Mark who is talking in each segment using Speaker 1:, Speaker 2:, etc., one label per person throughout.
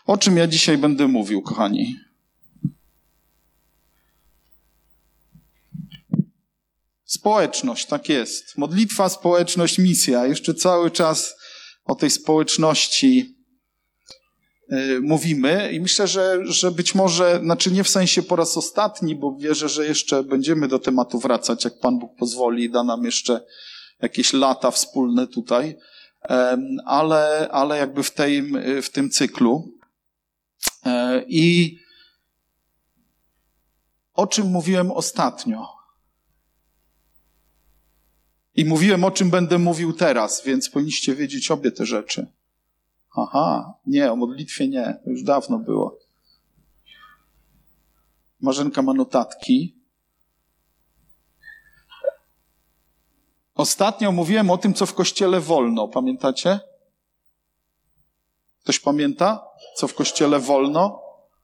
Speaker 1: O czym ja dzisiaj będę mówił, kochani? Społeczność, tak jest. Modlitwa, społeczność, misja. Jeszcze cały czas o tej społeczności mówimy i myślę, że być może, znaczy nie w sensie po raz ostatni, bo wierzę, że jeszcze będziemy do tematu wracać, jak Pan Bóg pozwoli i da nam jeszcze jakieś lata wspólne tutaj, ale jakby w tym cyklu. I o czym mówiłem ostatnio? I mówiłem, o czym będę mówił teraz, więc powinniście wiedzieć obie te rzeczy. Aha, nie, o modlitwie nie, to już dawno było. Marzenka ma notatki. Ostatnio mówiłem o tym, co w Kościele wolno. Pamiętacie? Ktoś pamięta, co w Kościele wolno?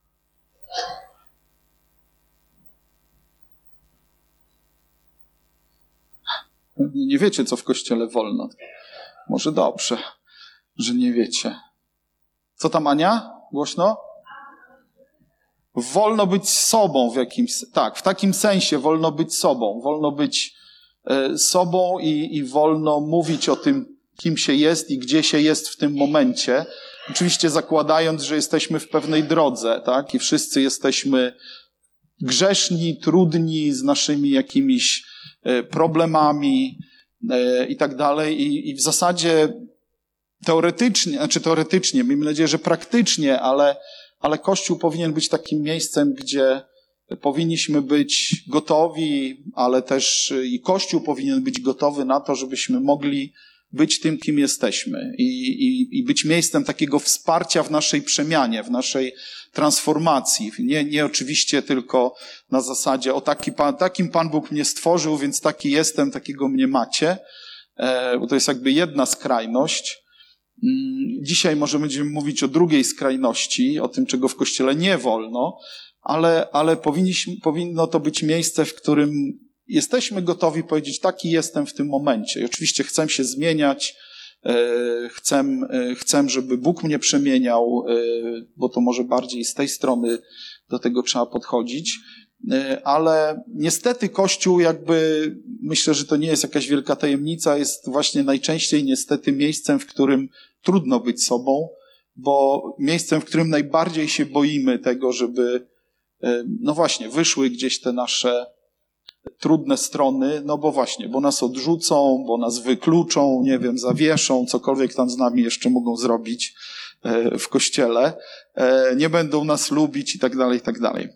Speaker 1: Nie wiecie, co w Kościele wolno. Może dobrze, że nie wiecie. Co tam, Ania? Głośno? Wolno być sobą w jakimś... Tak, w takim sensie wolno być sobą. Wolno być sobą i wolno mówić o tym, kim się jest i gdzie się jest w tym momencie. Oczywiście zakładając, że jesteśmy w pewnej drodze, tak? I wszyscy jesteśmy grzeszni, trudni, z naszymi jakimiś problemami i tak dalej. I w zasadzie teoretycznie, miejmy nadzieję, że praktycznie, ale Kościół powinien być takim miejscem, gdzie powinniśmy być gotowi, ale też i Kościół powinien być gotowy na to, żebyśmy mogli być tym, kim jesteśmy i być miejscem takiego wsparcia w naszej przemianie, w naszej transformacji. Nie oczywiście tylko na zasadzie takim Pan Bóg mnie stworzył, więc taki jestem, takiego mnie macie, bo to jest jakby jedna skrajność. Dzisiaj może będziemy mówić o drugiej skrajności, o tym, czego w Kościele nie wolno, ale powinno to być miejsce, w którym jesteśmy gotowi powiedzieć, taki jestem w tym momencie. I oczywiście chcę się zmieniać, chcę, żeby Bóg mnie przemieniał, bo to może bardziej z tej strony do tego trzeba podchodzić. Ale niestety Kościół jakby, myślę, że to nie jest jakaś wielka tajemnica, jest właśnie najczęściej niestety miejscem, w którym trudno być sobą, bo miejscem, w którym najbardziej się boimy tego, żeby, no właśnie, wyszły gdzieś te nasze trudne strony, no bo właśnie, bo nas odrzucą, bo nas wykluczą, nie wiem, zawieszą, cokolwiek tam z nami jeszcze mogą zrobić w Kościele, nie będą nas lubić i tak dalej, i tak dalej.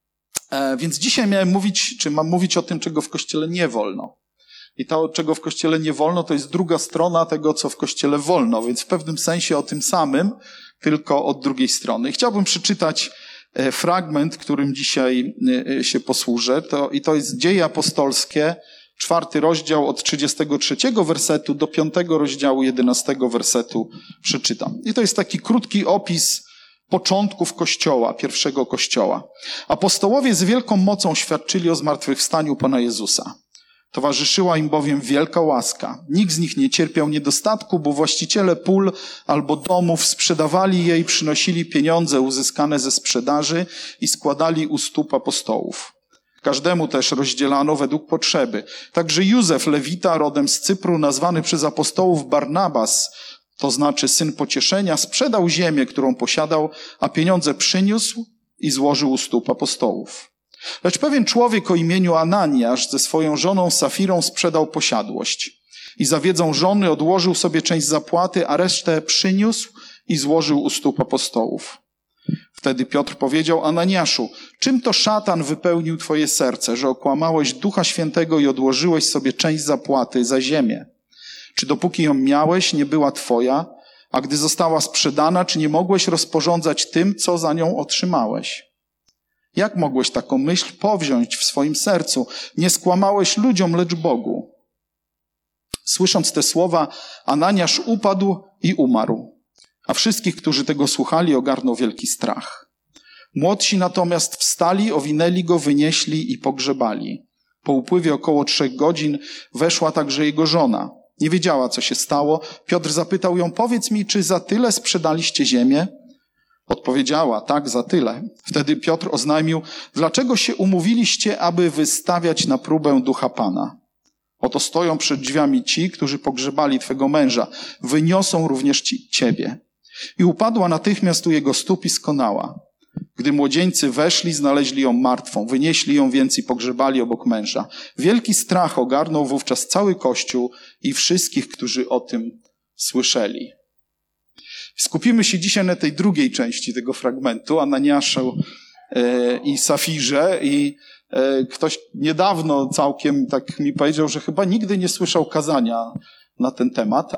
Speaker 1: Więc dzisiaj mam mówić o tym, czego w Kościele nie wolno. I to, czego w Kościele nie wolno, to jest druga strona tego, co w Kościele wolno, więc w pewnym sensie o tym samym, tylko od drugiej strony. I chciałbym przeczytać fragment, którym dzisiaj się posłużę. To jest Dzieje Apostolskie, 4 rozdział od 33 wersetu do 5 rozdziału 11 wersetu przeczytam. I to jest taki krótki opis początków Kościoła, pierwszego Kościoła. Apostołowie z wielką mocą świadczyli o zmartwychwstaniu Pana Jezusa. Towarzyszyła im bowiem wielka łaska. Nikt z nich nie cierpiał niedostatku, bo właściciele pól albo domów sprzedawali je i przynosili pieniądze uzyskane ze sprzedaży i składali u stóp apostołów. Każdemu też rozdzielano według potrzeby. Także Józef, Lewita, rodem z Cypru, nazwany przez apostołów Barnabas, to znaczy syn pocieszenia, sprzedał ziemię, którą posiadał, a pieniądze przyniósł i złożył u stóp apostołów. Lecz pewien człowiek o imieniu Ananiasz ze swoją żoną Safirą sprzedał posiadłość i za wiedzą żony odłożył sobie część zapłaty, a resztę przyniósł i złożył u stóp apostołów. Wtedy Piotr powiedział: Ananiaszu, czym to szatan wypełnił twoje serce, że okłamałeś Ducha Świętego i odłożyłeś sobie część zapłaty za ziemię? Czy dopóki ją miałeś, nie była twoja, a gdy została sprzedana, czy nie mogłeś rozporządzać tym, co za nią otrzymałeś? Jak mogłeś taką myśl powziąć w swoim sercu? Nie skłamałeś ludziom, lecz Bogu. Słysząc te słowa, Ananiasz upadł i umarł, a wszystkich, którzy tego słuchali, ogarnął wielki strach. Młodsi natomiast wstali, owinęli go, wynieśli i pogrzebali. Po upływie około 3 godzin weszła także jego żona. Nie wiedziała, co się stało. Piotr zapytał ją: powiedz mi, czy za tyle sprzedaliście ziemię? Odpowiedziała: tak, za tyle. Wtedy Piotr oznajmił: dlaczego się umówiliście, aby wystawiać na próbę ducha Pana? Oto stoją przed drzwiami ci, którzy pogrzebali twego męża. Wyniosą również ciebie. I upadła natychmiast u jego stóp i skonała. Gdy młodzieńcy weszli, znaleźli ją martwą. Wynieśli ją więc i pogrzebali obok męża. Wielki strach ogarnął wówczas cały Kościół i wszystkich, którzy o tym słyszeli. Skupimy się dzisiaj na tej drugiej części tego fragmentu, Ananiaszu i Safirze. I ktoś niedawno całkiem tak mi powiedział, że chyba nigdy nie słyszał kazania na ten temat,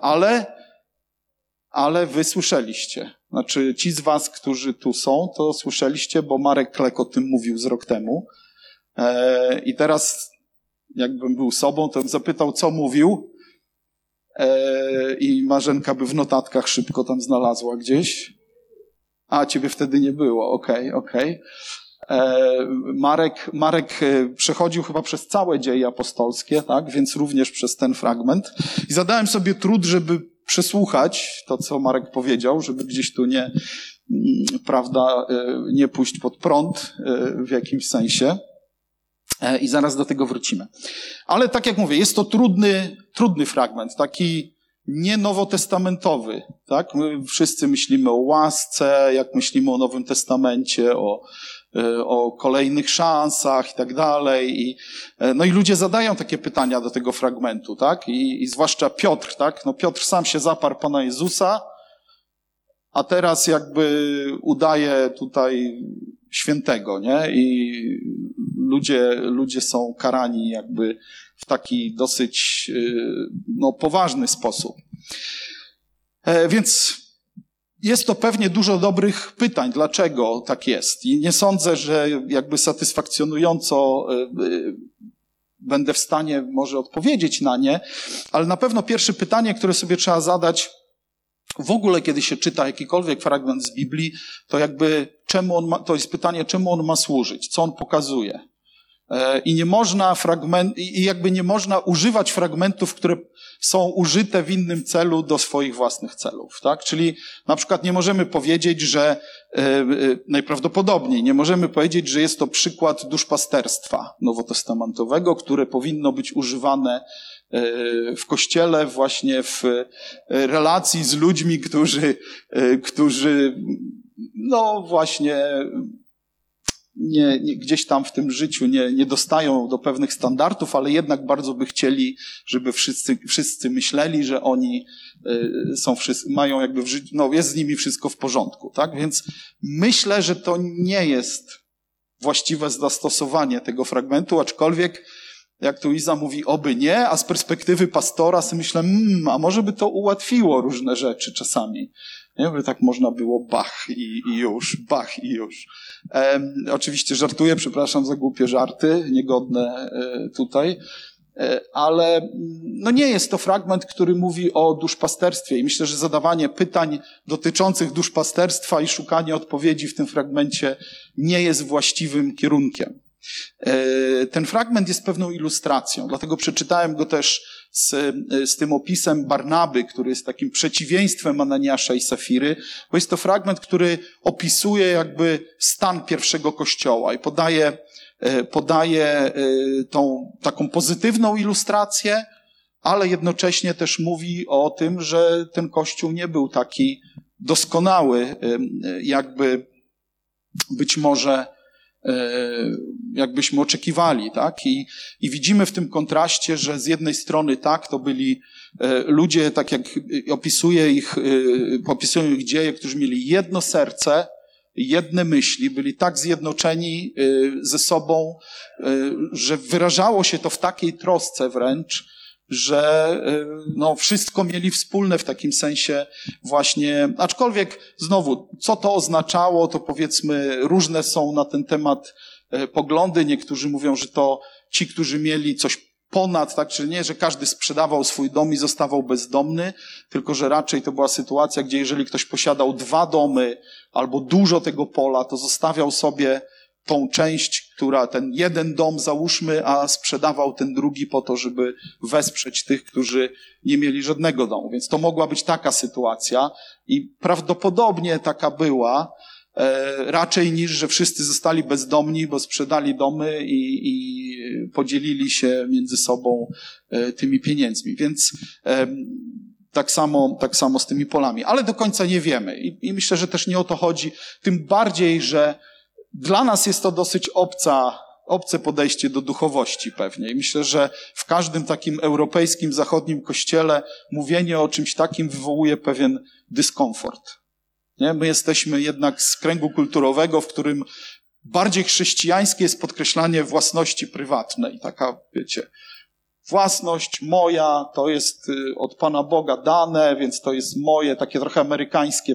Speaker 1: ale wy słyszeliście. Znaczy ci z was, którzy tu są, to słyszeliście, bo Marek Klek o tym mówił z rok temu. I teraz, jakbym był sobą, to bym zapytał, co mówił. I Marzenka by w notatkach szybko tam znalazła gdzieś. A, ciebie wtedy nie było. Okej. Marek przechodził chyba przez całe dzieje apostolskie, tak? Więc również przez ten fragment. I zadałem sobie trud, żeby przesłuchać to, co Marek powiedział, żeby gdzieś tu nie pójść pod prąd w jakimś sensie. I zaraz do tego wrócimy. Ale tak jak mówię, jest to trudny fragment, taki nienowotestamentowy, tak? My wszyscy myślimy o łasce, jak myślimy o Nowym Testamencie, o kolejnych szansach i tak dalej. No i ludzie zadają takie pytania do tego fragmentu, tak? I zwłaszcza Piotr, tak? No Piotr sam się zaparł Pana Jezusa, a teraz jakby udaje tutaj świętego, nie? I ludzie są karani jakby w taki dosyć poważny sposób. Więc jest to pewnie dużo dobrych pytań, dlaczego tak jest. I nie sądzę, że jakby satysfakcjonująco będę w stanie może odpowiedzieć na nie, ale na pewno pierwsze pytanie, które sobie trzeba zadać w ogóle, kiedy się czyta jakikolwiek fragment z Biblii, to jakby to jest pytanie, czemu on ma służyć, co on pokazuje. I nie można używać fragmentów, które są użyte w innym celu do swoich własnych celów, tak? Czyli na przykład nie możemy powiedzieć, że najprawdopodobniej nie możemy powiedzieć, że jest to przykład duszpasterstwa nowotestamentowego, które powinno być używane w Kościele właśnie w relacji z ludźmi, którzy właśnie gdzieś tam w tym życiu nie dostają do pewnych standardów, ale jednak bardzo by chcieli, żeby wszyscy myśleli, że oni mają jakby w życiu, jest z nimi wszystko w porządku, tak? Więc myślę, że to nie jest właściwe zastosowanie tego fragmentu, aczkolwiek jak tu Iza mówi, oby nie, a z perspektywy pastora sobie myślę, a może by to ułatwiło różne rzeczy czasami. Nie, by tak można było bach i już. Oczywiście żartuję, przepraszam za głupie żarty, niegodne tutaj, ale nie jest to fragment, który mówi o duszpasterstwie i myślę, że zadawanie pytań dotyczących duszpasterstwa i szukanie odpowiedzi w tym fragmencie nie jest właściwym kierunkiem. Ten fragment jest pewną ilustracją, dlatego przeczytałem go też z tym opisem Barnaby, który jest takim przeciwieństwem Ananiasza i Safiry, bo jest to fragment, który opisuje jakby stan pierwszego Kościoła i podaje tą taką pozytywną ilustrację, ale jednocześnie też mówi o tym, że ten Kościół nie był taki doskonały, jakby być może jakbyśmy oczekiwali, tak? I widzimy w tym kontraście, że z jednej strony tak, to byli ludzie, tak jak opisują ich dzieje, którzy mieli jedno serce, jedne myśli, byli tak zjednoczeni ze sobą, że wyrażało się to w takiej trosce wręcz, że wszystko mieli wspólne w takim sensie właśnie, aczkolwiek znowu, co to oznaczało, to powiedzmy różne są na ten temat poglądy. Niektórzy mówią, że to ci, którzy mieli coś ponad, tak, czyli nie, że każdy sprzedawał swój dom i zostawał bezdomny, tylko że raczej to była sytuacja, gdzie jeżeli ktoś posiadał 2 domy albo dużo tego pola, to zostawiał sobie tą część, która ten jeden dom załóżmy, a sprzedawał ten drugi po to, żeby wesprzeć tych, którzy nie mieli żadnego domu. Więc to mogła być taka sytuacja i prawdopodobnie taka była. raczej niż, że wszyscy zostali bezdomni, bo sprzedali domy i podzielili się między sobą tymi pieniędzmi. Więc tak samo z tymi polami. Ale do końca nie wiemy. I myślę, że też nie o to chodzi. Tym bardziej, że dla nas jest to dosyć obce podejście do duchowości pewnie. I myślę, że w każdym takim europejskim, zachodnim kościele mówienie o czymś takim wywołuje pewien dyskomfort. Nie? My jesteśmy jednak z kręgu kulturowego, w którym bardziej chrześcijańskie jest podkreślanie własności prywatnej. Taka, wiecie, własność moja, to jest od Pana Boga dane, więc to jest moje, takie trochę amerykańskie,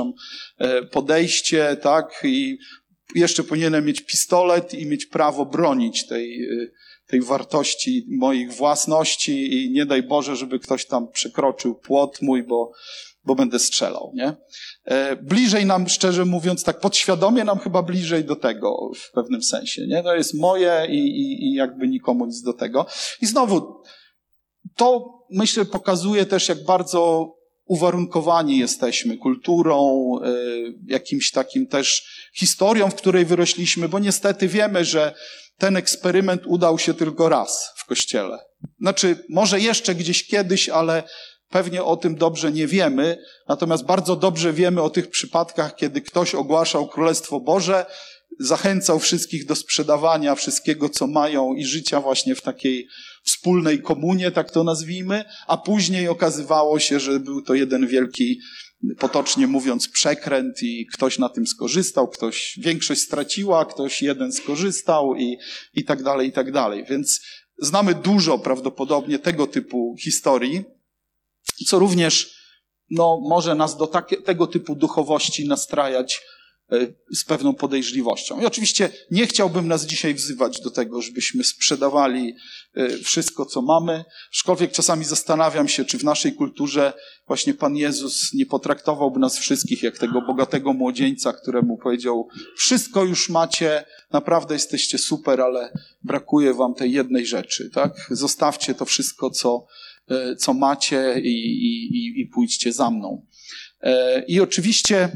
Speaker 1: podejście, tak? I jeszcze powinienem mieć pistolet i mieć prawo bronić tej wartości moich własności i nie daj Boże, żeby ktoś tam przekroczył płot mój, bo będę strzelał, nie? Bliżej nam, szczerze mówiąc, tak podświadomie nam chyba bliżej do tego w pewnym sensie, nie? To jest moje i jakby nikomu nic do tego. I znowu, to myślę pokazuje też, jak bardzo uwarunkowani jesteśmy kulturą, jakimś takim też historią, w której wyrośliśmy, bo niestety wiemy, że ten eksperyment udał się tylko raz w Kościele. Znaczy, może jeszcze gdzieś kiedyś, ale pewnie o tym dobrze nie wiemy, natomiast bardzo dobrze wiemy o tych przypadkach, kiedy ktoś ogłaszał Królestwo Boże, zachęcał wszystkich do sprzedawania wszystkiego, co mają i życia właśnie w takiej wspólnej komunie, tak to nazwijmy, a później okazywało się, że był to jeden wielki, potocznie mówiąc, przekręt i ktoś na tym skorzystał, większość straciła, ktoś jeden skorzystał i tak dalej, i tak dalej. Więc znamy dużo prawdopodobnie tego typu historii, co również może nas do tego typu duchowości nastrajać z pewną podejrzliwością. I oczywiście nie chciałbym nas dzisiaj wzywać do tego, żebyśmy sprzedawali wszystko, co mamy. Aczkolwiek czasami zastanawiam się, czy w naszej kulturze właśnie Pan Jezus nie potraktowałby nas wszystkich jak tego bogatego młodzieńca, któremu powiedział: wszystko już macie, naprawdę jesteście super, ale brakuje wam tej jednej rzeczy, tak? Zostawcie to wszystko, co macie i pójdźcie za mną. I oczywiście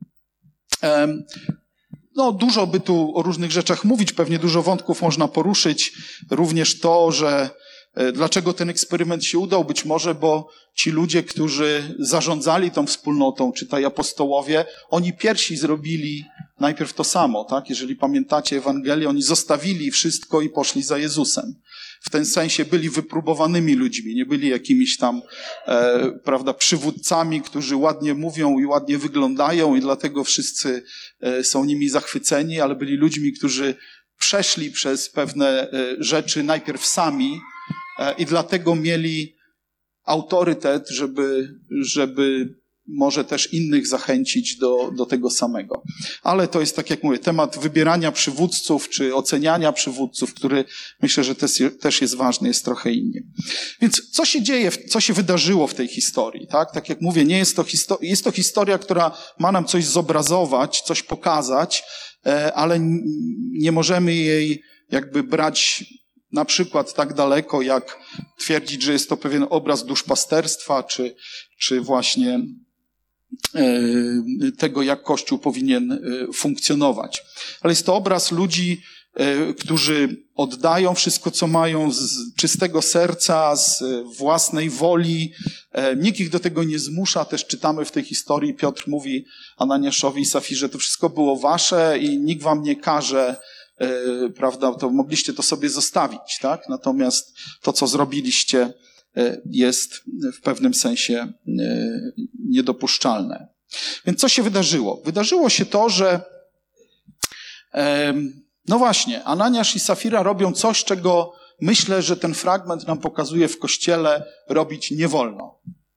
Speaker 1: dużo by tu o różnych rzeczach mówić, pewnie dużo wątków można poruszyć. Również to, że dlaczego ten eksperyment się udał? Być może, bo ci ludzie, którzy zarządzali tą wspólnotą, czytaj apostołowie, oni pierwsi zrobili najpierw to samo, tak? Jeżeli pamiętacie Ewangelię, oni zostawili wszystko i poszli za Jezusem. W ten sensie byli wypróbowanymi ludźmi, nie byli jakimiś tam, przywódcami, którzy ładnie mówią i ładnie wyglądają i dlatego wszyscy są nimi zachwyceni, ale byli ludźmi, którzy przeszli przez pewne rzeczy najpierw sami i dlatego mieli autorytet, żeby może też innych zachęcić do tego samego. Ale to jest, tak jak mówię, temat wybierania przywódców, czy oceniania przywódców, który myślę, że też jest ważny, jest trochę inny. Więc co się dzieje, co się wydarzyło w tej historii, tak? Tak jak mówię, jest to historia, która ma nam coś zobrazować, coś pokazać, ale nie możemy jej jakby brać na przykład tak daleko, jak twierdzić, że jest to pewien obraz duszpasterstwa, czy właśnie tego, jak Kościół powinien funkcjonować. Ale jest to obraz ludzi, którzy oddają wszystko, co mają z czystego serca, z własnej woli. Nikt ich do tego nie zmusza. Też czytamy w tej historii, Piotr mówi Ananiaszowi i Safirze, to wszystko było wasze i nikt wam nie każe, prawda, to mogliście to sobie zostawić, tak? Natomiast to, co zrobiliście, jest w pewnym sensie niedopuszczalne. Więc co się wydarzyło? Wydarzyło się to, że właśnie, Ananiasz i Safira robią coś, czego myślę, że ten fragment nam pokazuje w Kościele robić nie wolno.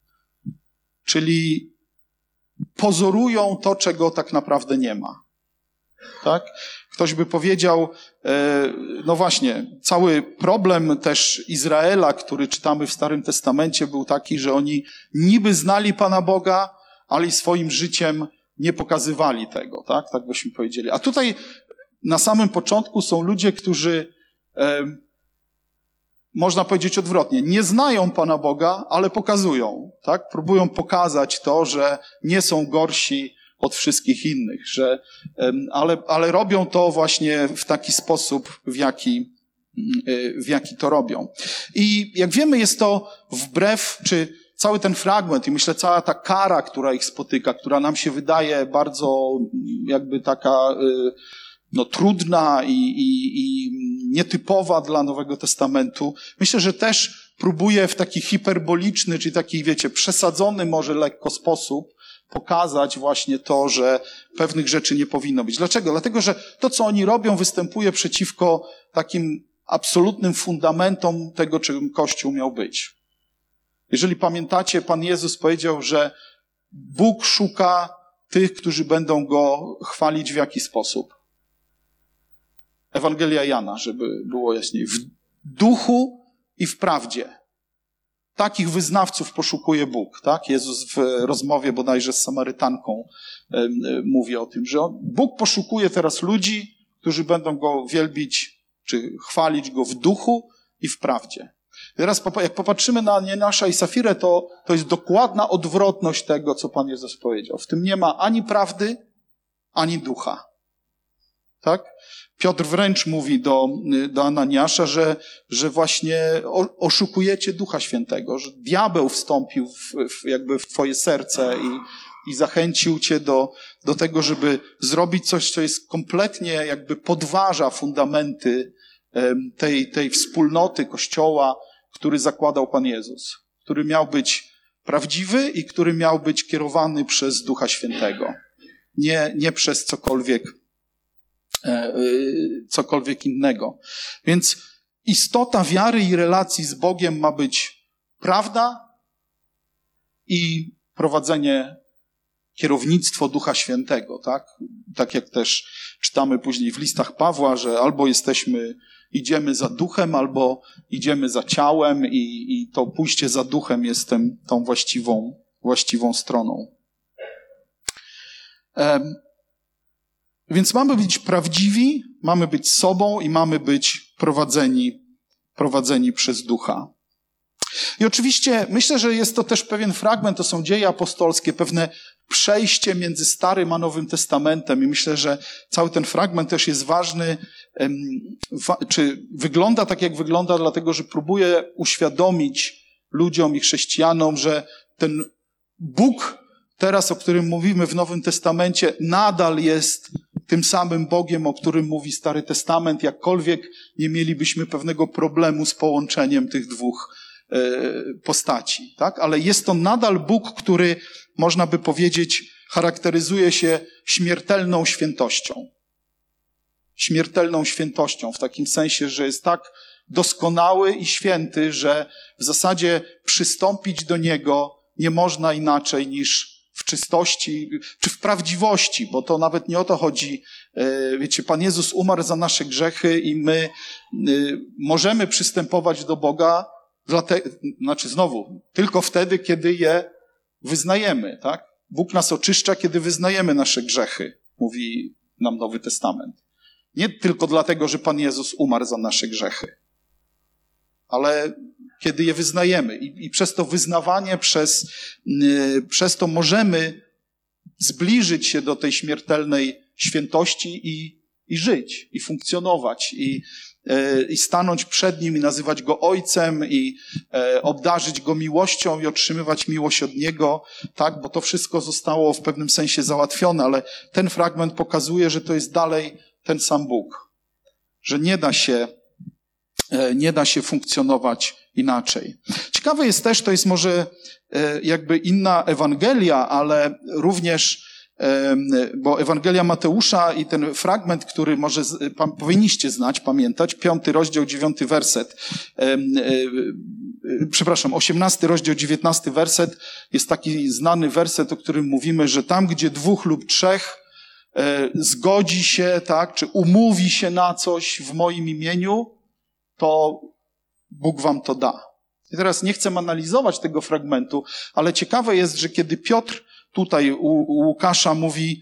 Speaker 1: Czyli pozorują to, czego tak naprawdę nie ma. Tak? Ktoś by powiedział, właśnie, cały problem też Izraela, który czytamy w Starym Testamencie, był taki, że oni niby znali Pana Boga, ale swoim życiem nie pokazywali tego, tak? Tak byśmy powiedzieli. A tutaj na samym początku są ludzie, którzy, można powiedzieć odwrotnie, nie znają Pana Boga, ale pokazują, tak? Próbują pokazać to, że nie są gorsi od wszystkich innych, ale robią to właśnie w taki sposób, w jaki to robią. I jak wiemy, jest to wbrew, czy cały ten fragment i myślę cała ta kara, która ich spotyka, która nam się wydaje bardzo jakby taka trudna i nietypowa dla Nowego Testamentu, myślę, że też próbuje w taki hiperboliczny, czyli taki, przesadzony może lekko sposób pokazać właśnie to, że pewnych rzeczy nie powinno być. Dlaczego? Dlatego, że to, co oni robią, występuje przeciwko takim absolutnym fundamentom tego, czym Kościół miał być. Jeżeli pamiętacie, Pan Jezus powiedział, że Bóg szuka tych, którzy będą Go chwalić w jaki sposób? Ewangelia Jana, żeby było jaśniej. W duchu i w prawdzie. Takich wyznawców poszukuje Bóg, tak? Jezus w rozmowie bodajże z Samarytanką mówi o tym, że Bóg poszukuje teraz ludzi, którzy będą Go wielbić, czy chwalić Go w duchu i w prawdzie. Teraz jak popatrzymy na Ananiasza i Safirę, to jest dokładna odwrotność tego, co Pan Jezus powiedział. W tym nie ma ani prawdy, ani ducha. Tak? Piotr wręcz mówi do Ananiasza, że właśnie oszukujecie Ducha Świętego, że diabeł wstąpił w twoje serce i zachęcił cię do tego, żeby zrobić coś, co jest kompletnie jakby podważa fundamenty tej wspólnoty Kościoła, który zakładał Pan Jezus, który miał być prawdziwy i który miał być kierowany przez Ducha Świętego. Nie przez cokolwiek innego. Więc istota wiary i relacji z Bogiem ma być prawda i prowadzenie, kierownictwo Ducha Świętego, tak? Tak jak też czytamy później w listach Pawła, że albo idziemy za duchem, albo idziemy za ciałem i to pójście za duchem jest tą właściwą stroną. Więc mamy być prawdziwi, mamy być sobą i mamy być prowadzeni przez Ducha. I oczywiście myślę, że jest to też pewien fragment, to są dzieje apostolskie, pewne przejście między Starym a Nowym Testamentem i myślę, że cały ten fragment też jest ważny, czy wygląda tak, jak wygląda, dlatego, że próbuje uświadomić ludziom i chrześcijanom, że ten Bóg teraz, o którym mówimy w Nowym Testamencie, nadal jest tym samym Bogiem, o którym mówi Stary Testament, jakkolwiek nie mielibyśmy pewnego problemu z połączeniem tych dwóch postaci, tak? Ale jest to nadal Bóg, który, można by powiedzieć, charakteryzuje się śmiertelną świętością. Śmiertelną świętością, w takim sensie, że jest tak doskonały i święty, że w zasadzie przystąpić do Niego nie można inaczej niż w czystości, czy w prawdziwości, bo to nawet nie o to chodzi. Pan Jezus umarł za nasze grzechy i my możemy przystępować do Boga, tylko wtedy, kiedy je wyznajemy, tak? Bóg nas oczyszcza, kiedy wyznajemy nasze grzechy, mówi nam Nowy Testament. Nie tylko dlatego, że Pan Jezus umarł za nasze grzechy, ale kiedy je wyznajemy. I przez to wyznawanie, przez to możemy zbliżyć się do tej śmiertelnej świętości i żyć, i funkcjonować, i stanąć przed Nim, i nazywać Go Ojcem, i obdarzyć Go miłością, i otrzymywać miłość od Niego, tak? Bo to wszystko zostało w pewnym sensie załatwione, ale ten fragment pokazuje, że to jest dalej ten sam Bóg. Że nie da się funkcjonować inaczej. Ciekawe jest też, to jest może jakby inna Ewangelia, ale również, bo Ewangelia Mateusza i ten fragment, który może powinniście znać, pamiętać, 5 rozdział, 9 werset, 18 rozdział, 19 werset, jest taki znany werset, o którym mówimy, że tam, gdzie 2 lub 3 zgodzi się, tak, czy umówi się na coś w moim imieniu, to Bóg wam to da. I teraz nie chcę analizować tego fragmentu, ale ciekawe jest, że kiedy Piotr tutaj u Łukasza mówi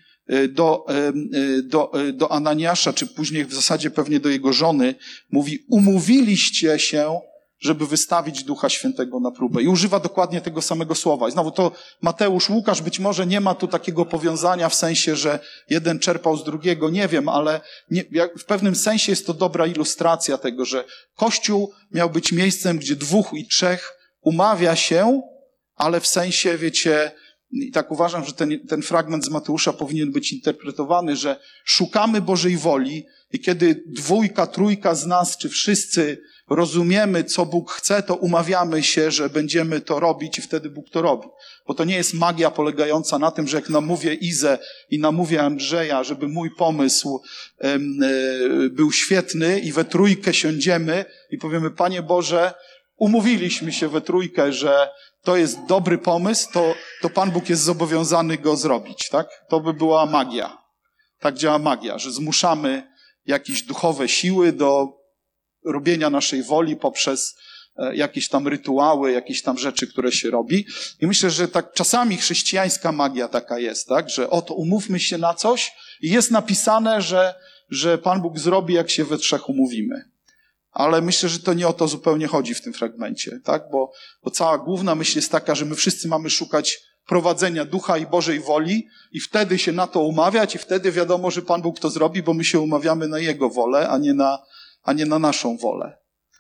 Speaker 1: do Ananiasza, czy później w zasadzie pewnie do jego żony, mówi, umówiliście się, żeby wystawić Ducha Świętego na próbę. I używa dokładnie tego samego słowa. I znowu to Mateusz, Łukasz, być może nie ma tu takiego powiązania w sensie, że jeden czerpał z drugiego, nie wiem, ale w pewnym sensie jest to dobra ilustracja tego, że Kościół miał być miejscem, gdzie 2 i 3 umawia się, ale w sensie, wiecie, i tak uważam, że ten fragment z Mateusza powinien być interpretowany, że szukamy Bożej woli i kiedy 2, 3 z nas, czy wszyscy rozumiemy, co Bóg chce, to umawiamy się, że będziemy to robić i wtedy Bóg to robi. Bo to nie jest magia polegająca na tym, że jak namówię Izę i namówię Andrzeja, żeby mój pomysł był świetny i we 3 siądziemy i powiemy, Panie Boże, umówiliśmy się we 3, że to jest dobry pomysł, to Pan Bóg jest zobowiązany go zrobić, tak? To by była magia. Tak działa magia, że zmuszamy jakieś duchowe siły do robienia naszej woli poprzez jakieś tam rytuały, jakieś tam rzeczy, które się robi. I myślę, że tak czasami chrześcijańska magia taka jest, tak? Że oto umówmy się na coś i jest napisane, że Pan Bóg zrobi, jak się we 3 umówimy. Ale myślę, że to nie o to zupełnie chodzi w tym fragmencie, tak? Bo cała główna myśl jest taka, że my wszyscy mamy szukać prowadzenia Ducha i Bożej woli i wtedy się na to umawiać i wtedy wiadomo, że Pan Bóg to zrobi, bo my się umawiamy na Jego wolę, a nie na naszą wolę.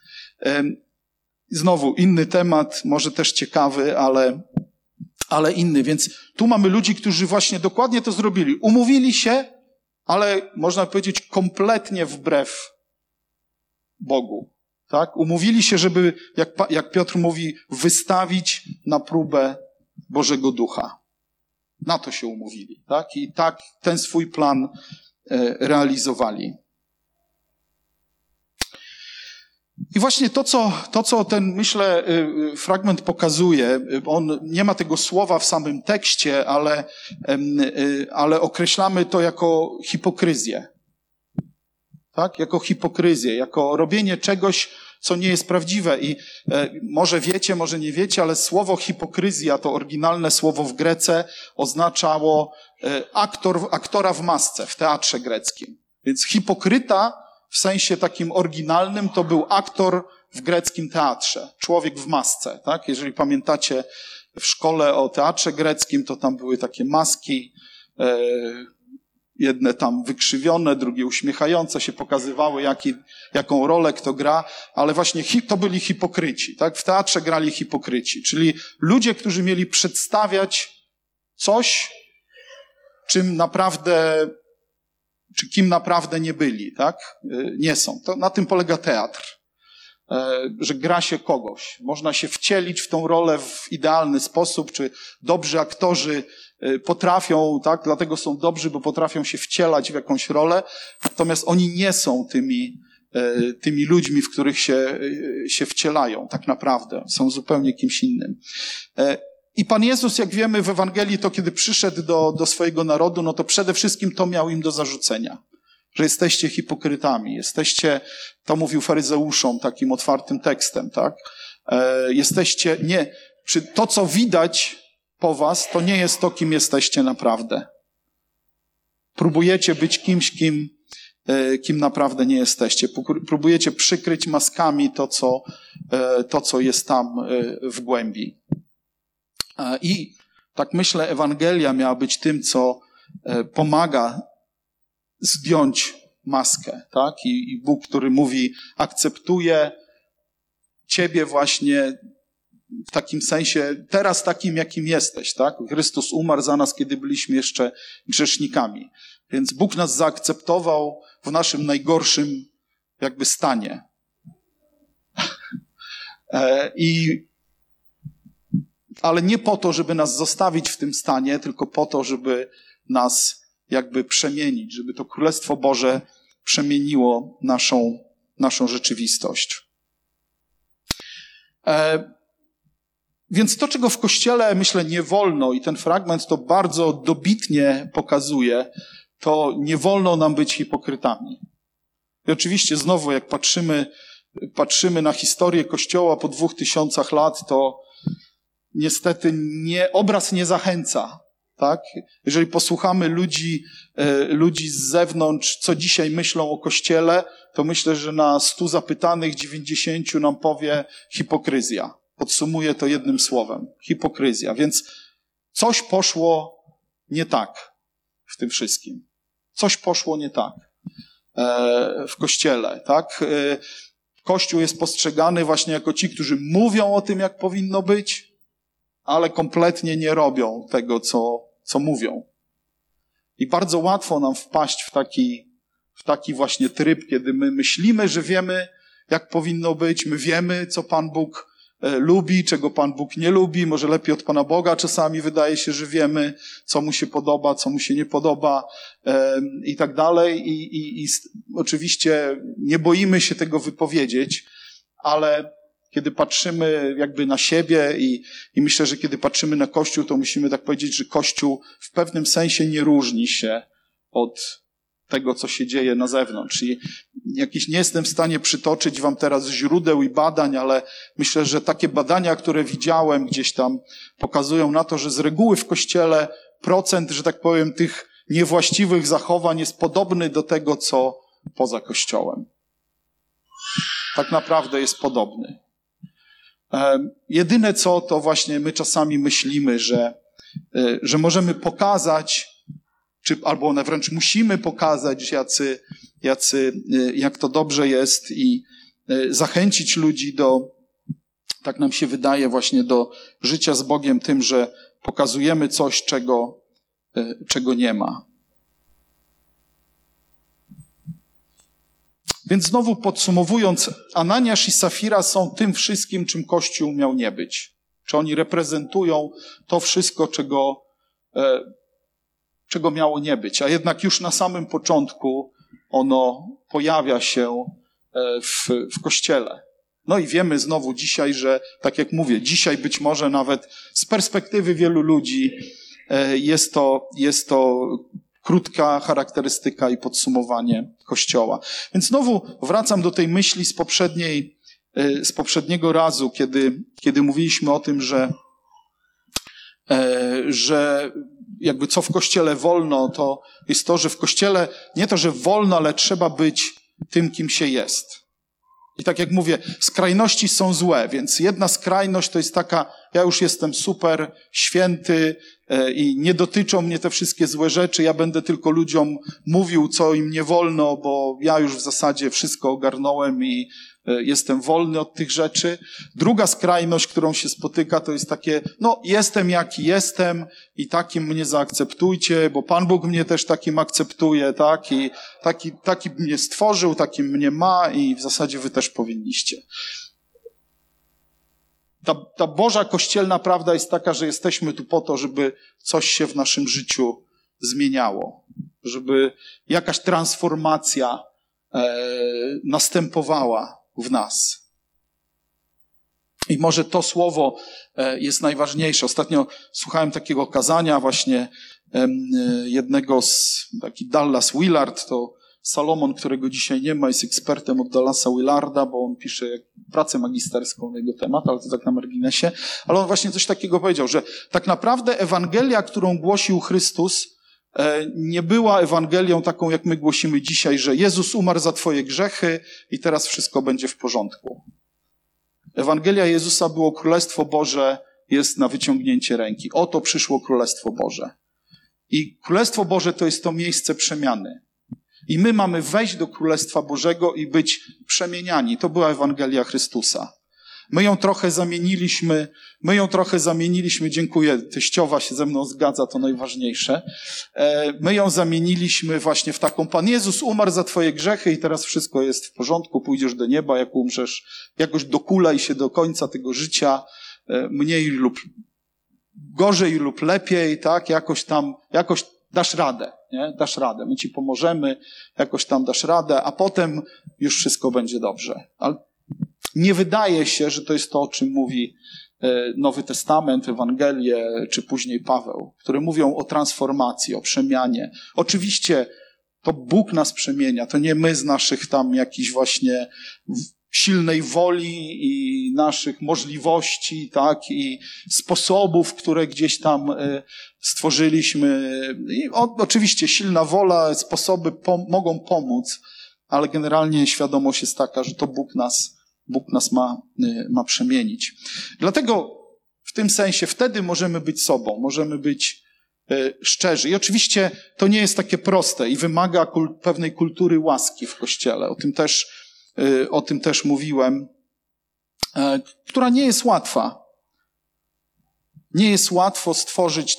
Speaker 1: Znowu inny temat, może też ciekawy, ale inny. Więc tu mamy ludzi, którzy właśnie dokładnie to zrobili. Umówili się, ale można powiedzieć kompletnie wbrew Bogu. Tak? Umówili się, żeby, jak Piotr mówi, wystawić na próbę Bożego Ducha. Na to się umówili. Tak? I tak ten swój plan realizowali. I właśnie to, co ten, myślę, fragment pokazuje, on nie ma tego słowa w samym tekście, ale określamy to jako hipokryzję. Tak? Jako hipokryzję, jako robienie czegoś, co nie jest prawdziwe. I może wiecie, może nie wiecie, ale słowo hipokryzja, to oryginalne słowo w Grece, oznaczało aktora w masce w teatrze greckim. Więc hipokryta w sensie takim oryginalnym to był aktor w greckim teatrze. Człowiek w masce. Tak? Jeżeli pamiętacie w szkole o teatrze greckim, to tam były takie maski, jedne tam wykrzywione, drugie uśmiechające się, pokazywały, jaką rolę kto gra, ale właśnie to byli hipokryci, tak? W teatrze grali hipokryci, czyli ludzie, którzy mieli przedstawiać coś, kim naprawdę nie byli, tak? Nie są. Na tym polega teatr, że gra się kogoś. Można się wcielić w tą rolę w idealny sposób, czy dobrzy aktorzy potrafią, tak, dlatego są dobrzy, bo potrafią się wcielać w jakąś rolę, natomiast oni nie są tymi ludźmi, w których się wcielają, tak naprawdę. Są zupełnie kimś innym. I Pan Jezus, jak wiemy w Ewangelii, to kiedy przyszedł do swojego narodu, no to przede wszystkim to miał im do zarzucenia. Że jesteście hipokrytami, to mówił faryzeuszom takim otwartym tekstem, tak? To co widać po was, to nie jest to, kim jesteście naprawdę. Próbujecie być kimś, kim naprawdę nie jesteście. Próbujecie przykryć maskami to, co jest tam w głębi. I tak myślę, Ewangelia miała być tym, co pomaga zdjąć maskę, tak? I Bóg, który mówi, akceptuje ciebie właśnie w takim sensie, teraz takim, jakim jesteś, tak? Chrystus umarł za nas, kiedy byliśmy jeszcze grzesznikami. Więc Bóg nas zaakceptował w naszym najgorszym jakby stanie. Ale nie po to, żeby nas zostawić w tym stanie, tylko po to, żeby nas jakby przemienić, żeby to Królestwo Boże przemieniło naszą rzeczywistość. Więc to, czego w Kościele, myślę, nie wolno, i ten fragment to bardzo dobitnie pokazuje, to nie wolno nam być hipokrytami. I oczywiście znowu, jak patrzymy na historię Kościoła po 2000 lat, to niestety obraz nie zachęca. tak? Jeżeli posłuchamy ludzi z zewnątrz, co dzisiaj myślą o Kościele, to myślę, że na 100 zapytanych 90 nam powie hipokryzja. Podsumuję to jednym słowem. Hipokryzja. Więc coś poszło nie tak w tym wszystkim. Coś poszło nie tak w Kościele, tak? Kościół jest postrzegany właśnie jako ci, którzy mówią o tym, jak powinno być, ale kompletnie nie robią tego, co mówią. I bardzo łatwo nam wpaść w taki właśnie tryb, kiedy my myślimy, że wiemy, jak powinno być, my wiemy, co Pan Bóg lubi, czego Pan Bóg nie lubi, może lepiej od Pana Boga czasami wydaje się, że wiemy, co mu się podoba, co mu się nie podoba i tak dalej. I oczywiście nie boimy się tego wypowiedzieć, ale kiedy patrzymy jakby na siebie i myślę, że kiedy patrzymy na Kościół, to musimy tak powiedzieć, że Kościół w pewnym sensie nie różni się od tego, co się dzieje na zewnątrz. I nie jestem w stanie przytoczyć wam teraz źródeł i badań, ale myślę, że takie badania, które widziałem gdzieś tam, pokazują na to, że z reguły w Kościele procent, że tak powiem, tych niewłaściwych zachowań jest podobny do tego, co poza Kościołem. Tak naprawdę jest podobny. Jedyne co, to właśnie my czasami myślimy, że możemy pokazać, albo wręcz musimy pokazać, jak to dobrze jest i zachęcić ludzi tak nam się wydaje, właśnie do życia z Bogiem tym, że pokazujemy coś, czego nie ma. Więc znowu podsumowując, Ananiasz i Safira są tym wszystkim, czym Kościół miał nie być. Czy oni reprezentują to wszystko, czego miało nie być. A jednak już na samym początku ono pojawia się w Kościele. No i wiemy znowu dzisiaj, że tak jak mówię, dzisiaj być może nawet z perspektywy wielu ludzi jest to krótka charakterystyka i podsumowanie Kościoła. Więc znowu wracam do tej myśli z poprzedniego razu, kiedy mówiliśmy o tym, że jakby co w Kościele wolno, to jest to, że w Kościele nie to, że wolno, ale trzeba być tym, kim się jest. I tak jak mówię, skrajności są złe, więc jedna skrajność to jest taka, ja już jestem super święty i nie dotyczą mnie te wszystkie złe rzeczy, ja będę tylko ludziom mówił, co im nie wolno, bo ja już w zasadzie wszystko ogarnąłem i jestem wolny od tych rzeczy. Druga skrajność, którą się spotyka, to jest takie, jestem jaki jestem i takim mnie zaakceptujcie, bo Pan Bóg mnie też takim akceptuje, tak? I taki mnie stworzył, takim mnie ma i w zasadzie wy też powinniście. Ta Boża kościelna prawda jest taka, że jesteśmy tu po to, żeby coś się w naszym życiu zmieniało. Żeby jakaś transformacja następowała w nas. I może to słowo jest najważniejsze. Ostatnio słuchałem takiego kazania właśnie jednego taki Dallas Willard, to Salomon, którego dzisiaj nie ma, jest ekspertem od Dallasa Willarda, bo on pisze pracę magisterską na jego temat, ale to tak na marginesie. Ale on właśnie coś takiego powiedział, że tak naprawdę Ewangelia, którą głosił Chrystus, nie była Ewangelią taką, jak my głosimy dzisiaj, że Jezus umarł za twoje grzechy i teraz wszystko będzie w porządku. Ewangelia Jezusa było Królestwo Boże jest na wyciągnięcie ręki. Oto przyszło Królestwo Boże. I Królestwo Boże to jest to miejsce przemiany. I my mamy wejść do Królestwa Bożego i być przemieniani. To była Ewangelia Chrystusa. My ją trochę zamieniliśmy, dziękuję, teściowa się ze mną zgadza, to najważniejsze. My ją zamieniliśmy właśnie w taką, Pan Jezus umarł za twoje grzechy i teraz wszystko jest w porządku, pójdziesz do nieba, jak umrzesz, jakoś dokulaj się do końca tego życia, mniej lub gorzej lub lepiej, tak, jakoś dasz radę, nie? Dasz radę, my ci pomożemy, jakoś tam dasz radę, a potem już wszystko będzie dobrze. Ale nie wydaje się, że to jest to, o czym mówi Nowy Testament, Ewangelie, czy później Paweł, które mówią o transformacji, o przemianie. Oczywiście to Bóg nas przemienia, to nie my z naszych tam jakichś właśnie silnej woli i naszych możliwości, tak, i sposobów, które gdzieś tam stworzyliśmy. I oczywiście silna wola, sposoby mogą pomóc, ale generalnie świadomość jest taka, że to Bóg nas ma przemienić. Dlatego w tym sensie wtedy możemy być sobą, możemy być szczerzy. I oczywiście to nie jest takie proste i wymaga pewnej kultury łaski w Kościele. O tym też mówiłem, która nie jest łatwa. Nie jest łatwo stworzyć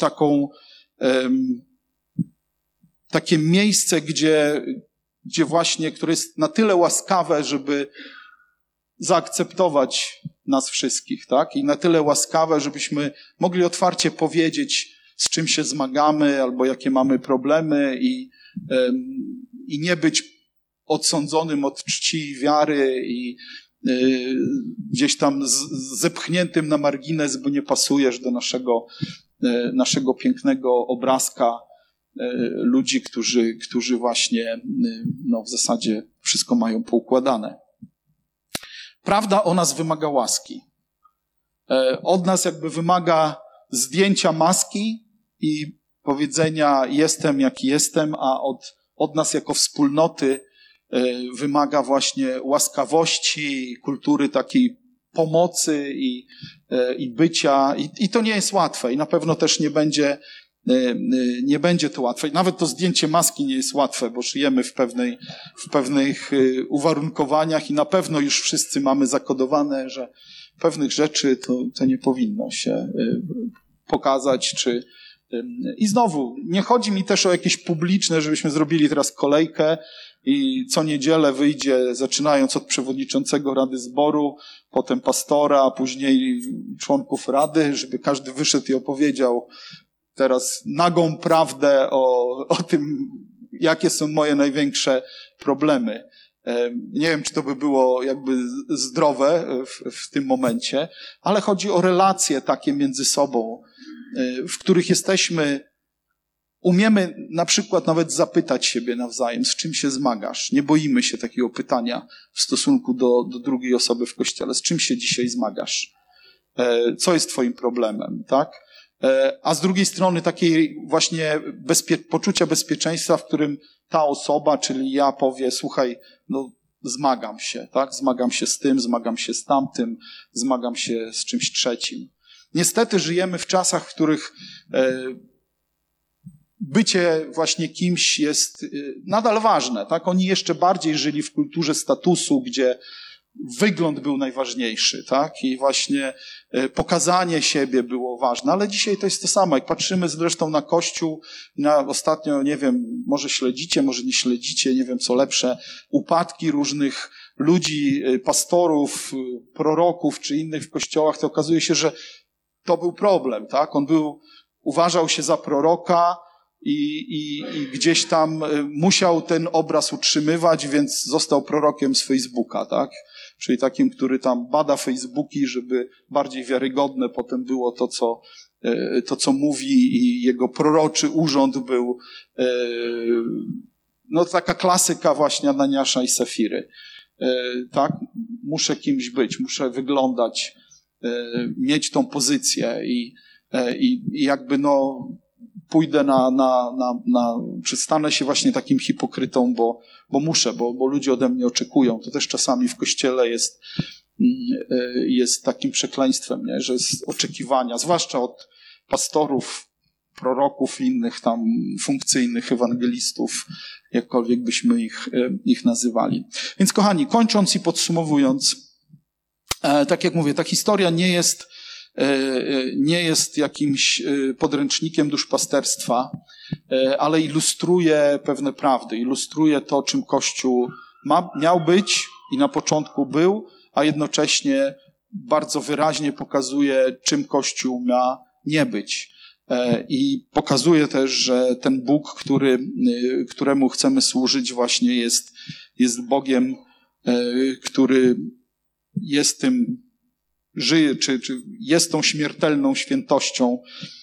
Speaker 1: takie miejsce, gdzie właśnie, które jest na tyle łaskawe, żeby zaakceptować nas wszystkich, tak? I na tyle łaskawe, żebyśmy mogli otwarcie powiedzieć, z czym się zmagamy, albo jakie mamy problemy i nie być odsądzonym od czci i wiary i gdzieś tam zepchniętym na margines, bo nie pasujesz do naszego pięknego obrazka ludzi, którzy właśnie w zasadzie wszystko mają poukładane. Prawda o nas wymaga łaski. Od nas jakby wymaga zdjęcia maski i powiedzenia jestem jaki jestem, a od nas jako wspólnoty wymaga właśnie łaskawości, kultury takiej pomocy i bycia. I to nie jest łatwe i na pewno też nie będzie to łatwe. Nawet to zdjęcie maski nie jest łatwe, bo żyjemy w pewnych uwarunkowaniach i na pewno już wszyscy mamy zakodowane, że pewnych rzeczy to nie powinno się pokazać, i znowu, nie chodzi mi też o jakieś publiczne, żebyśmy zrobili teraz kolejkę i co niedzielę wyjdzie, zaczynając od przewodniczącego Rady Zboru, potem pastora, a później członków Rady, żeby każdy wyszedł i opowiedział teraz nagą prawdę o tym, jakie są moje największe problemy. Nie wiem, czy to by było jakby zdrowe w tym momencie, ale chodzi o relacje takie między sobą, w których umiemy na przykład nawet zapytać siebie nawzajem, z czym się zmagasz. Nie boimy się takiego pytania w stosunku do drugiej osoby w Kościele. Z czym się dzisiaj zmagasz? Co jest twoim problemem, tak? A z drugiej strony takiej właśnie poczucia bezpieczeństwa, w którym ta osoba, czyli ja, powie, słuchaj, zmagam się, tak? Zmagam się z tym, zmagam się z tamtym, zmagam się z czymś trzecim. Niestety żyjemy w czasach, w których bycie właśnie kimś jest nadal ważne, tak? Oni jeszcze bardziej żyli w kulturze statusu, gdzie wygląd był najważniejszy, tak? I właśnie pokazanie siebie było ważne, ale dzisiaj to jest to samo. Jak patrzymy zresztą na Kościół, ostatnio, nie wiem, może śledzicie, może nie śledzicie, nie wiem co lepsze, upadki różnych ludzi, pastorów, proroków czy innych w kościołach, to okazuje się, że to był problem, tak? Uważał się za proroka i gdzieś tam musiał ten obraz utrzymywać, więc został prorokiem z Facebooka, tak? Czyli takim, który tam bada Facebooki, żeby bardziej wiarygodne potem było to, co mówi, i jego proroczy urząd był taka klasyka właśnie Ananiasza i Safiry. Tak? Muszę kimś być, muszę wyglądać, mieć tą pozycję i jakby pójdę czy stanę się właśnie takim hipokrytą, bo muszę, bo ludzie ode mnie oczekują. To też czasami w Kościele jest takim przekleństwem, nie? Że jest oczekiwania, zwłaszcza od pastorów, proroków i innych tam funkcyjnych ewangelistów, jakkolwiek byśmy ich nazywali. Więc kochani, kończąc i podsumowując, tak jak mówię, ta historia nie jest jakimś podręcznikiem duszpasterstwa, ale ilustruje pewne prawdy, ilustruje to, czym Kościół miał być i na początku był, a jednocześnie bardzo wyraźnie pokazuje, czym Kościół ma nie być. I pokazuje też, że ten Bóg, któremu chcemy służyć, właśnie jest Bogiem, który jest tym, żyje, czy jest tą śmiertelną świętością,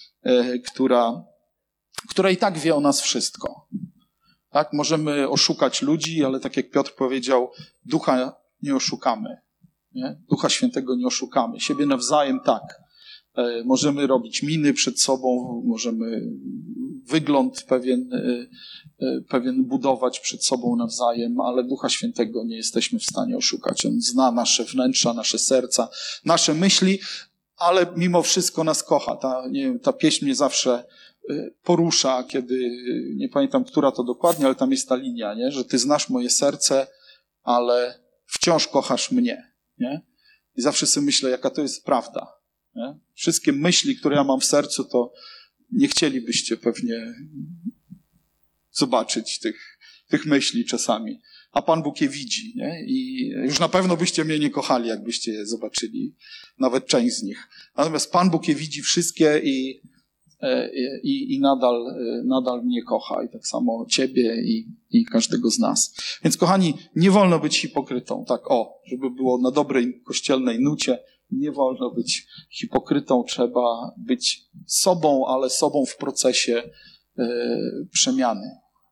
Speaker 1: która i tak wie o nas wszystko. Tak? Możemy oszukać ludzi, ale tak jak Piotr powiedział, ducha nie oszukamy. Nie? Ducha Świętego nie oszukamy. Siebie nawzajem tak. Możemy robić miny przed sobą, możemy wygląd pewien budować przed sobą nawzajem, ale Ducha Świętego nie jesteśmy w stanie oszukać. On zna nasze wnętrza, nasze serca, nasze myśli, ale mimo wszystko nas kocha. Ta pieśń mnie zawsze porusza, kiedy, nie pamiętam, która to dokładnie, ale tam jest ta linia, nie? Że ty znasz moje serce, ale wciąż kochasz mnie. Nie? I zawsze sobie myślę, jaka to jest prawda. Nie? Wszystkie myśli, które ja mam w sercu, to nie chcielibyście pewnie zobaczyć tych myśli czasami. A Pan Bóg je widzi. Nie? I już na pewno byście mnie nie kochali, jakbyście je zobaczyli. Nawet część z nich. Natomiast Pan Bóg je widzi wszystkie i nadal mnie kocha. I tak samo ciebie i każdego z nas. Więc kochani, nie wolno być hipokrytą. Tak, żeby było na dobrej kościelnej nucie. Nie wolno być hipokrytą. Trzeba być sobą, ale sobą w procesie przemiany.